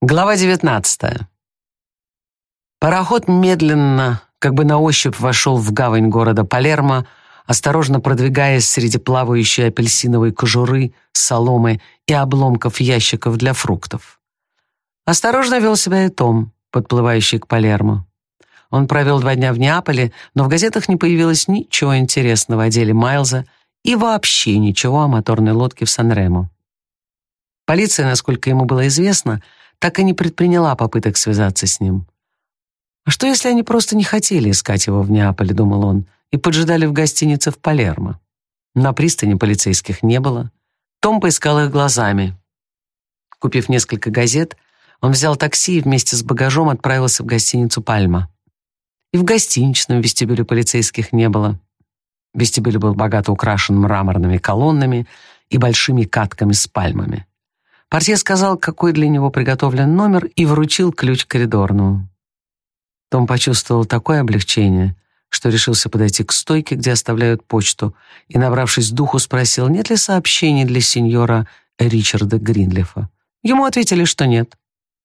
Глава 19. Пароход медленно, как бы на ощупь, вошел в гавань города Палермо, осторожно продвигаясь среди плавающей апельсиновой кожуры, соломы и обломков ящиков для фруктов. Осторожно вел себя и Том, подплывающий к Палермо. Он провел 2 дня в Неаполе, но в газетах не появилось ничего интересного о деле Майлза и вообще ничего о моторной лодке в Сан-Ремо. Полиция, насколько ему было известно, так и не предприняла попыток связаться с ним. «А что, если они просто не хотели искать его в Неаполе?» — думал он, и поджидали в гостинице в Палермо. На пристани полицейских не было. Том поискал их глазами. Купив несколько газет, он взял такси и вместе с багажом отправился в гостиницу «Пальма». И в гостиничном вестибюле полицейских не было. Вестибюль был богато украшен мраморными колоннами и большими катками с пальмами. Портье сказал, какой для него приготовлен номер, и вручил ключ коридорному. Том почувствовал такое облегчение, что решился подойти к стойке, где оставляют почту, и, набравшись духу, спросил, нет ли сообщений для сеньора Ричарда Гринлифа. Ему ответили, что нет.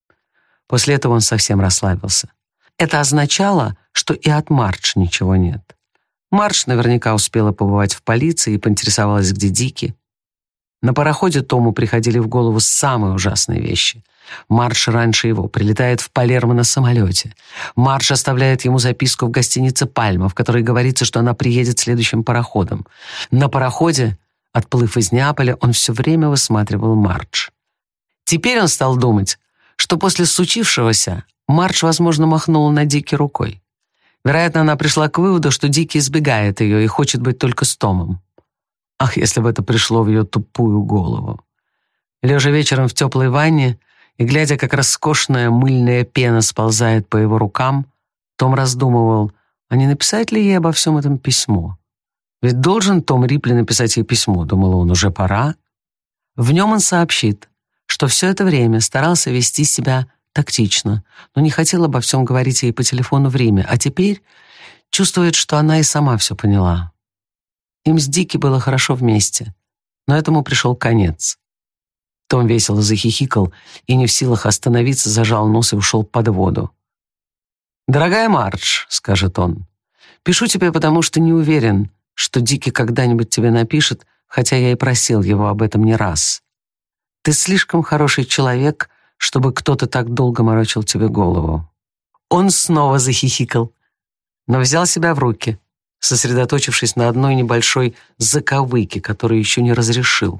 После этого он совсем расслабился. Это означало, что и от Мардж ничего нет. Мардж наверняка успела побывать в полиции и поинтересовалась, где Дики. На пароходе Тому приходили в голову самые ужасные вещи. Мардж раньше его прилетает в Палермо на самолете. Мардж оставляет ему записку в гостинице «Пальма», в которой говорится, что она приедет следующим пароходом. На пароходе, отплыв из Неаполя, он все время высматривал Мардж. Теперь он стал думать, что после случившегося Мардж, возможно, махнула на Дики рукой. Вероятно, она пришла к выводу, что Дики избегает ее и хочет быть только с Томом. Ах, если бы это пришло в ее тупую голову. Лежа вечером в теплой ванне и глядя, как роскошная мыльная пена сползает по его рукам, Том раздумывал, а не написать ли ей обо всем этом письмо? Ведь должен Том Рипли написать ей письмо, думал он, уже пора. В нем он сообщит, что все это время старался вести себя тактично, но не хотел обо всем говорить ей по телефону в Риме, а теперь чувствует, что она и сама все поняла. Им с Дики было хорошо вместе, но этому пришел конец. Том весело захихикал и, не в силах остановиться, зажал нос и ушел под воду. «Дорогая Мардж», — скажет он, — «пишу тебе, потому что не уверен, что Дики когда-нибудь тебе напишет, хотя я и просил его об этом не раз. Ты слишком хороший человек, чтобы кто-то так долго морочил тебе голову». Он снова захихикал, но взял себя в руки, сосредоточившись на одной небольшой заковыке, которую еще не разрешил.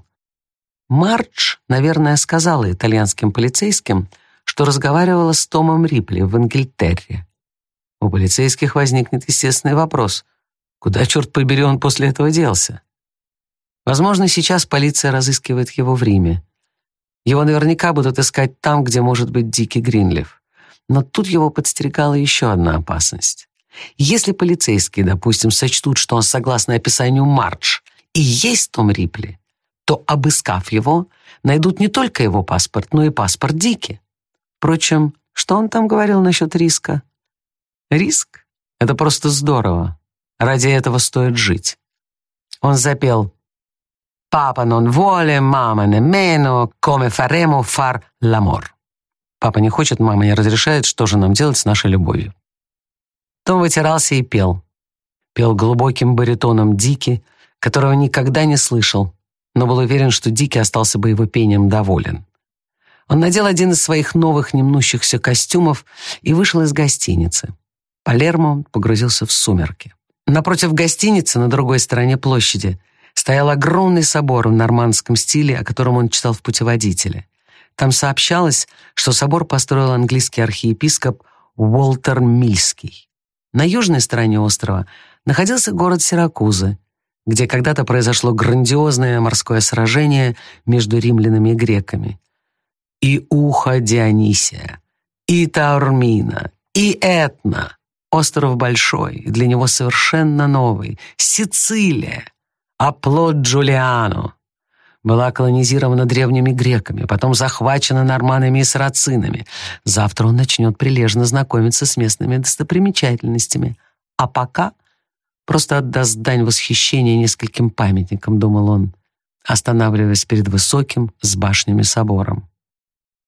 Мардж, наверное, сказала итальянским полицейским, что разговаривала с Томом Рипли в Ингильтерре. У полицейских возникнет естественный вопрос, куда, черт побери, он после этого делся? Возможно, сейчас полиция разыскивает его в Риме. Его наверняка будут искать там, где может быть Дики Гринлиф. Но тут его подстерегала еще одна опасность. Если полицейские, допустим, сочтут, что он, согласно описанию Мардж, и есть Том Рипли, то, обыскав его, найдут не только его паспорт, но и паспорт Дики. Впрочем, что он там говорил насчет риска? Риск — это просто здорово. Ради этого стоит жить. Он запел «Папа non vuole, мама nemmeno, come faremo far l'amor». Папа не хочет, мама не разрешает, что же нам делать с нашей любовью. Том вытирался и пел. Пел глубоким баритоном Дики, которого никогда не слышал, но был уверен, что Дики остался бы его пением доволен. Он надел один из своих новых немнущихся костюмов и вышел из гостиницы. Палермо погрузился в сумерки. Напротив гостиницы, на другой стороне площади, стоял огромный собор в нормандском стиле, о котором он читал в путеводителе. Там сообщалось, что собор построил английский архиепископ Уолтер Мильский. На южной стороне острова находился город Сиракузы, где когда-то произошло грандиозное морское сражение между римлянами и греками. И Уха Дионисия, и Таурмина, и Этна. Остров большой, и для него совершенно новый. Сицилия, оплот Джулиано, была колонизирована древними греками, потом захвачена норманами и сарацинами. Завтра он начнет прилежно знакомиться с местными достопримечательностями. А пока просто отдаст дань восхищения нескольким памятникам, думал он, останавливаясь перед высоким с башнями собором.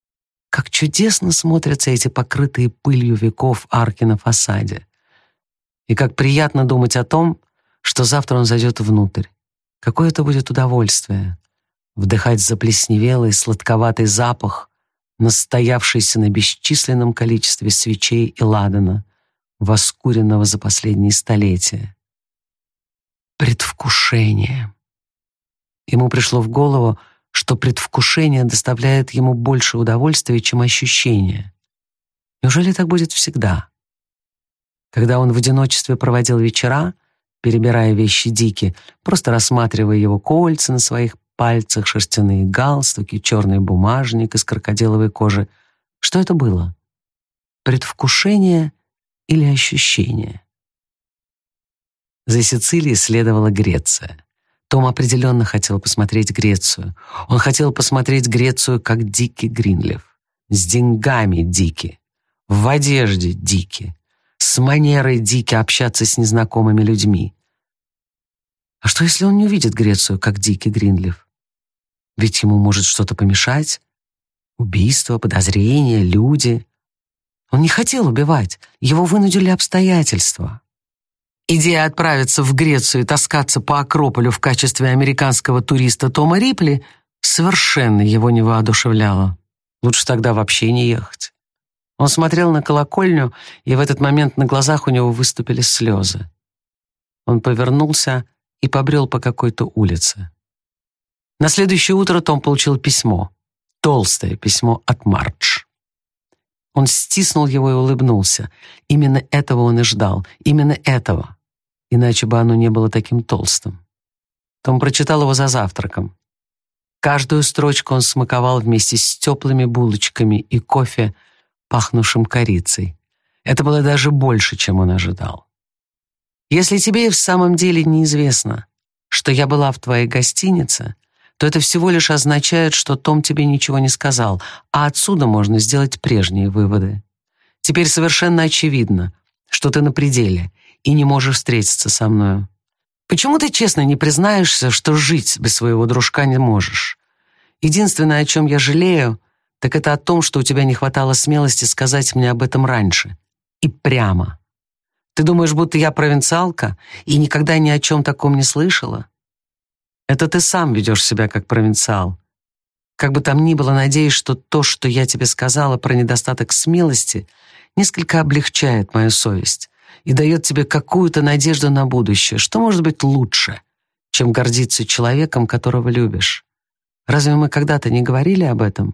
Как чудесно смотрятся эти покрытые пылью веков арки на фасаде. И как приятно думать о том, что завтра он зайдет внутрь. Какое это будет удовольствие — вдыхать заплесневелый, сладковатый запах, настоявшийся на бесчисленном количестве свечей и ладана, воскуренного за последние столетия. Предвкушение. Ему пришло в голову, что предвкушение доставляет ему больше удовольствия, чем ощущение. Неужели так будет всегда? Когда он в одиночестве проводил вечера, перебирая вещи Дики, просто рассматривая его кольца на своих пальцах, шерстяные галстуки, черный бумажник из крокодиловой кожи, что это было? Предвкушение или ощущение? За Сицилией следовала Греция. Том определенно хотел посмотреть Грецию. Он хотел посмотреть Грецию, как Дики Гринлиф. С деньгами Дики. В одежде Дики. С манерой Дики общаться с незнакомыми людьми. А что, если он не увидит Грецию, как Дики Гринлиф? Ведь ему может что-то помешать. Убийство, подозрения, люди. Он не хотел убивать. Его вынудили обстоятельства. Идея отправиться в Грецию и таскаться по Акрополю в качестве американского туриста Тома Рипли совершенно его не воодушевляла. Лучше тогда вообще не ехать. Он смотрел на колокольню, и в этот момент на глазах у него выступили слезы. Он повернулся и побрел по какой-то улице. На следующее утро Том получил письмо. Толстое письмо от Мардж. Он стиснул его и улыбнулся. Именно этого он и ждал. Именно этого. Иначе бы оно не было таким толстым. Том прочитал его за завтраком. Каждую строчку он смаковал вместе с теплыми булочками и кофе, пахнувшим корицей. Это было даже больше, чем он ожидал. «Если тебе и в самом деле неизвестно, что я была в твоей гостинице, то это всего лишь означает, что Том тебе ничего не сказал, а отсюда можно сделать прежние выводы. Теперь совершенно очевидно, что ты на пределе и не можешь встретиться со мною. Почему ты честно не признаешься, что жить без своего дружка не можешь? Единственное, о чем я жалею, так это о том, что у тебя не хватало смелости сказать мне об этом раньше. И прямо. Ты думаешь, будто я провинциалка и никогда ни о чем таком не слышала? Это ты сам ведешь себя как провинциал. Как бы там ни было, надеюсь, что то, что я тебе сказала про недостаток смелости, несколько облегчает мою совесть и дает тебе какую-то надежду на будущее. Что может быть лучше, чем гордиться человеком, которого любишь? Разве мы когда-то не говорили об этом?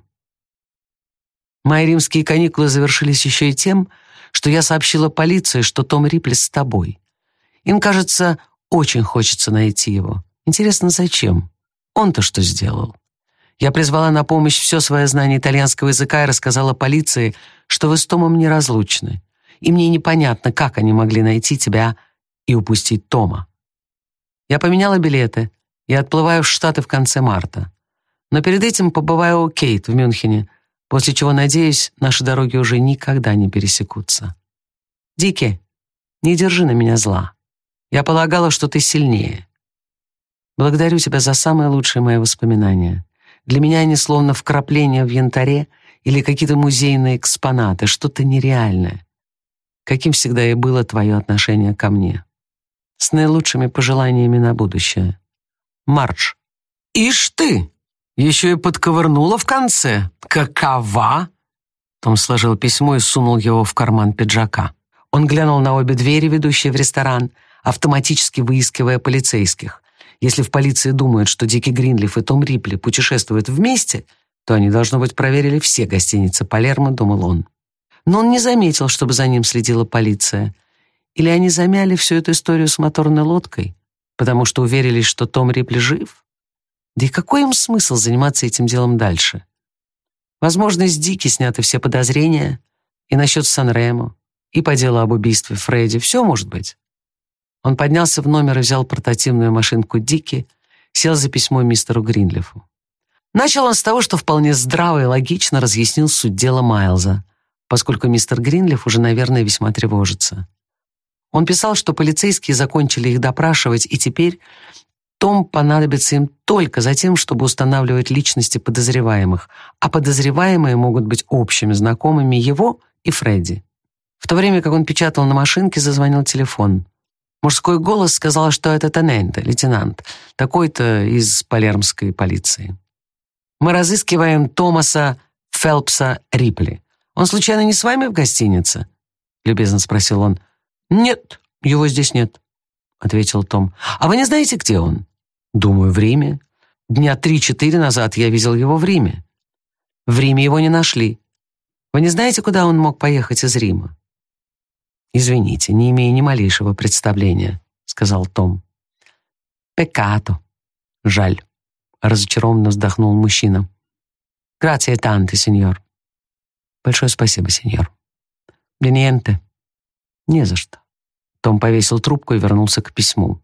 Мои римские каникулы завершились еще и тем, что я сообщила полиции, что Том Рипли с тобой. Им, кажется, очень хочется найти его. Интересно, зачем? Он-то что сделал? Я призвала на помощь все свое знание итальянского языка и рассказала полиции, что вы с Томом неразлучны. И мне непонятно, как они могли найти тебя и упустить Тома. Я поменяла билеты и отплываю в Штаты в конце марта. Но перед этим побываю у Кейт в Мюнхене, после чего, надеюсь, наши дороги уже никогда не пересекутся. Дики, не держи на меня зла. Я полагала, что ты сильнее. Благодарю тебя за самые лучшие мои воспоминания. Для меня они словно вкрапления в янтаре или какие-то музейные экспонаты, что-то нереальное. Каким всегда и было твое отношение ко мне. С наилучшими пожеланиями на будущее. Мардж. Ишь ты! Еще и подковырнула в конце. Какова? Том сложил письмо и сунул его в карман пиджака. Он глянул на обе двери, ведущие в ресторан, автоматически выискивая полицейских. Если в полиции думают, что Дики Гринлиф и Том Рипли путешествуют вместе, то они, должно быть, проверили все гостиницы Палермо, думал он. Но он не заметил, чтобы за ним следила полиция. Или они замяли всю эту историю с моторной лодкой, потому что уверились, что Том Рипли жив? Да и какой им смысл заниматься этим делом дальше? Возможно, с Дики сняты все подозрения и насчет Сан-Ремо, и по делу об убийстве Фредди. Все может быть. Он поднялся в номер и взял портативную машинку Дики, сел за письмо мистеру Гринлифу. Начал он с того, что вполне здраво и логично разъяснил суть дела Майлза, поскольку мистер Гринлиф уже, наверное, весьма тревожится. Он писал, что полицейские закончили их допрашивать, и теперь Том понадобится им только за тем, чтобы устанавливать личности подозреваемых, а подозреваемые могут быть общими знакомыми его и Фредди. В то время как он печатал на машинке, зазвонил телефон. Мужской голос сказал, что это тененте, лейтенант, такой-то из палермской полиции. «Мы разыскиваем Томаса Фелпса Рипли. Он случайно не с вами в гостинице?» — любезно спросил он. «Нет, его здесь нет», — ответил Том. «А вы не знаете, где он?» «Думаю, в Риме. Дня 3-4 назад я видел его в Риме». «В Риме его не нашли. Вы не знаете, куда он мог поехать из Рима?» «Извините, не имею ни малейшего представления», — сказал Том. «Пеккато. Жаль», — разочарованно вздохнул мужчина. «Грация танте, сеньор». «Большое спасибо, сеньор». «De niente». «Не за что». Том повесил трубку и вернулся к письму.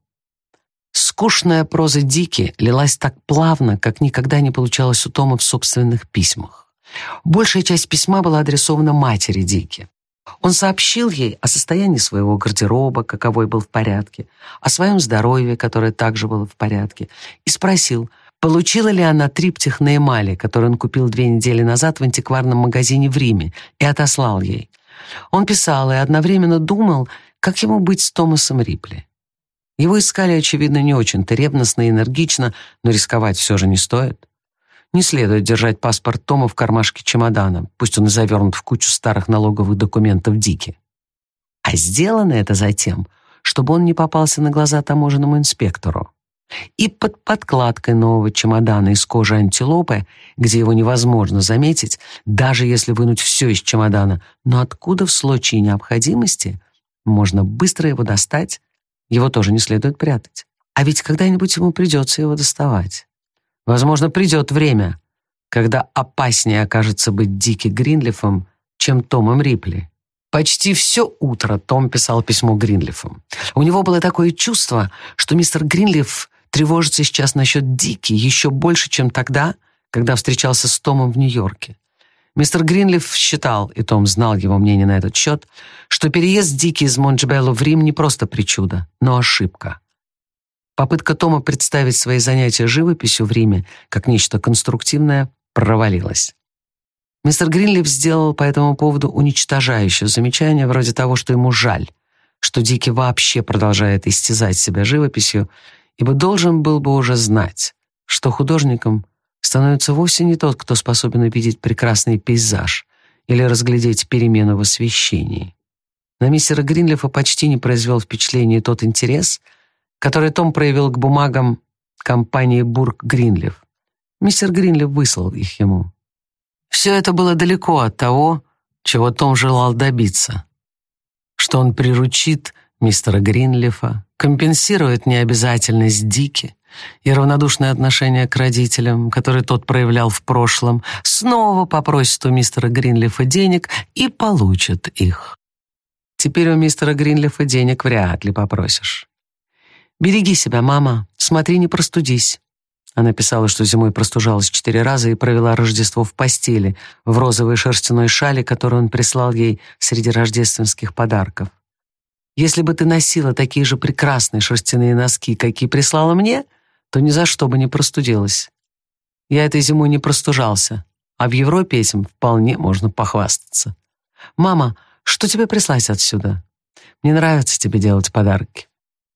Скучная проза Дики лилась так плавно, как никогда не получалось у Тома в собственных письмах. Большая часть письма была адресована матери Дики. Он сообщил ей о состоянии своего гардероба, каковой был в порядке, о своем здоровье, которое также было в порядке, и спросил, получила ли она триптих на эмали, который он купил 2 недели назад в антикварном магазине в Риме, и отослал ей. Он писал и одновременно думал, как ему быть с Томасом Рипли. Его искали, очевидно, не очень-то ревностно и энергично, но рисковать все же не стоит. Не следует держать паспорт Тома в кармашке чемодана, пусть он и завернут в кучу старых налоговых документов Дики. А сделано это затем, чтобы он не попался на глаза таможенному инспектору. И под подкладкой нового чемодана из кожи антилопы, где его невозможно заметить, даже если вынуть все из чемодана, но откуда в случае необходимости можно быстро его достать, его тоже не следует прятать. А ведь когда-нибудь ему придется его доставать. Возможно, придет время, когда опаснее окажется быть Дики Гринлифом, чем Томом Рипли. Почти все утро Том писал письмо Гринлифу. У него было такое чувство, что мистер Гринлиф тревожится сейчас насчет Дики еще больше, чем тогда, когда встречался с Томом в Нью-Йорке. Мистер Гринлиф считал, и Том знал его мнение на этот счет, что переезд Дики из Монтебелло в Рим не просто причуда, но ошибка. Попытка Тома представить свои занятия живописью в Риме как нечто конструктивное провалилась. Мистер Гринлиф сделал по этому поводу уничтожающее замечание вроде того, что ему жаль, что Дики вообще продолжает истязать себя живописью, ибо должен был бы уже знать, что художником становится вовсе не тот, кто способен увидеть прекрасный пейзаж или разглядеть перемену в освещении. На мистера Гринлифа почти не произвел впечатления тот интерес, который Том проявил к бумагам компании Бург-Гринлиф. Мистер Гринлиф выслал их ему. Все это было далеко от того, чего Том желал добиться, что он приручит мистера Гринлифа, компенсирует необязательность Дики и равнодушное отношение к родителям, которые тот проявлял в прошлом, снова попросит у мистера Гринлифа денег и получит их. Теперь у мистера Гринлифа денег вряд ли попросишь. «Береги себя, мама, смотри, не простудись». Она писала, что зимой простужалась 4 раза и провела Рождество в постели, в розовой шерстяной шали, которую он прислал ей среди рождественских подарков. «Если бы ты носила такие же прекрасные шерстяные носки, какие прислала мне, то ни за что бы не простудилась. Я этой зимой не простужался, а в Европе этим вполне можно похвастаться. Мама, что тебе прислать отсюда? Мне нравится тебе делать подарки».